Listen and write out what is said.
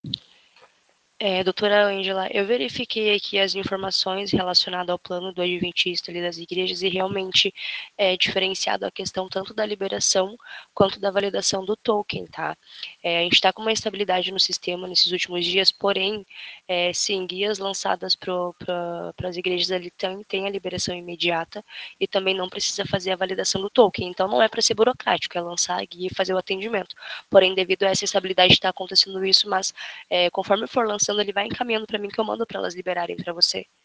Doutora Ângela, eu verifiquei aqui as informações relacionadas ao plano do adventista ali das igrejas e realmente é diferenciado a questão tanto da liberação quanto da validação do token, tá? A gente está com uma estabilidade no sistema nesses últimos dias, porém, sim, guias lançadas para as igrejas ali tem a liberação imediata e também não precisa fazer a validação do token. Então, não é para ser burocrático, é lançar a guia e fazer o atendimento. Porém, devido a essa estabilidade, está acontecendo isso, mas conforme for lançando, ele vai encaminhando para mim que eu mando para elas liberarem para você.